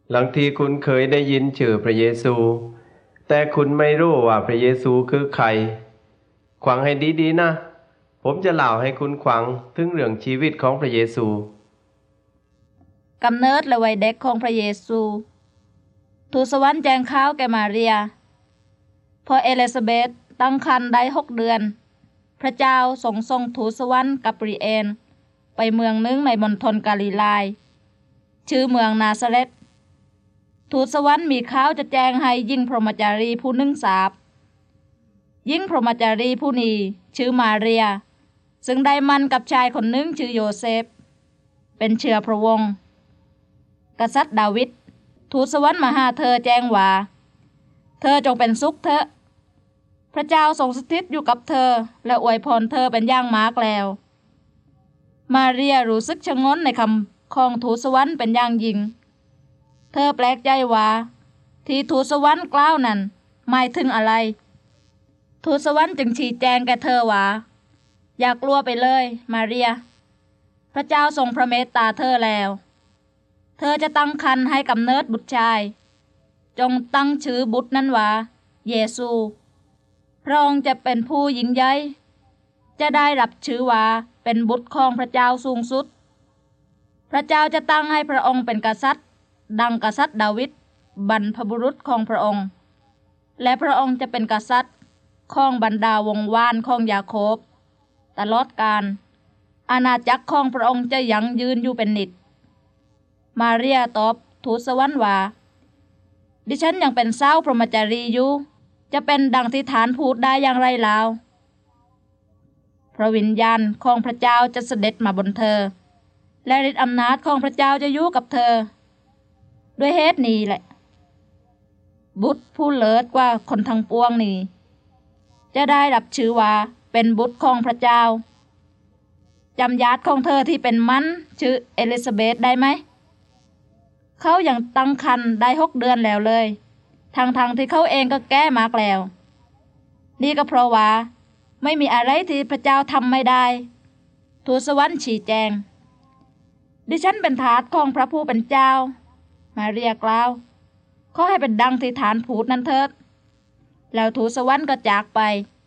บางทีคุณเคยได้ยินชื่อพระเยซูแต่คุณไม่รู้ว่าพระเยซูคือใครขวังให้ดีๆนะผมจะเล่าให้คุณขวังถึงเรื่องชีวิตของพระเยซูกำเนิดและวัยเด็กของพระเยซูทูตสวรรค์แจ้งข่าวแก่มาเรียพอเอลิซาเบธตั้งครรภ์ได้6 เดือนพระเจ้าส่งทูตสวรรค์กับริเอนไปเมืองหนึ่งในมณฑลกาลิลายชื่อเมืองนาซาเร็ตทูตสวรรค์มีข่าวจะแจ้งให้หญิงพรหมจารีผู้หนึ่งสาปหญิงพรหมจารีผู้นี้ชื่อมาเรียซึ่งได้มั่นกับชายคนหนึ่งชื่อโยเซฟเป็นเชื้อพระวงศ์กษัตริย์ดาวิดทูตสวรรค์มาหาเธอแจ้งว่าเธอจงเป็นสุขเถอะพระเจ้าทรงสถิตอยู่กับเธอและอวยพรเธอเป็นอย่างมากแล้วมาเรียรู้สึกชะง้นในคำของทูตสวรรค์เป็นอย่างยิ่งเธอแปลกใจว่าที่ทูตสวรรค์กล่าวนั้นหมายถึงอะไรทูตสวรรค์จึงชี้แจงแก่เธอว่าอย่ากลัวไปเลยมาเรียพระเจ้าทรงพระเมตตาเธอแล้วเธอจะตั้งครรภ์ให้กำเนิดบุตรชายจงตั้งชื่อบุตรนั้นว่าเยซูพระองค์จะเป็นผู้ยิ่งใหญ่จะได้รับชื่อว่าเป็นบุตรของพระเจ้าสูงสุดพระเจ้าจะตั้งให้พระองค์เป็นกษัตริย์ดังกษัตริย์ดาวิดบรรพบุรุษของพระองค์และพระองค์จะเป็นกษัตริย์ของบรรดาวงศ์วานของยาโคบตลอดกาลอาณาจักรของพระองค์จะยั่งยืนอยู่เป็นนิจมาเรียตอบทูตสวรรค์ว่าดิฉันยังเป็นสาวพรหมจารีอยู่จะเป็นดังที่ฐานพูดได้อย่างไรลาวพระวิญญาณของพระเจ้าจะเสด็จมาบนเธอและฤทธิ์อำนาจของพระเจ้าจะอยู่กับเธอด้วยเหตุนี้แหละบุตรผู้เลิศกว่าคนทั้งปวงนี้จะได้รับชื่อว่าเป็นบุตรของพระเจ้าจำญาติของเธอที่เป็นมันชื่อเอลิซาเบธได้ไหมเขายังตั้งครรภ์ได้6 เดือนแล้วเลยทั้งที่เขาเองก็แก่มากแล้วนี่ก็เพราะว่าไม่มีอะไรที่พระเจ้าทำไม่ได้ทูตสวรรค์ชี้แจงดิฉันเป็นทาสของพระผู้เป็นเจ้ามาเรียกล่าวขอให้เป็นดังที่ฐานพูดนั้นเถิดแล้วทูตสวรรค์ก็จากไป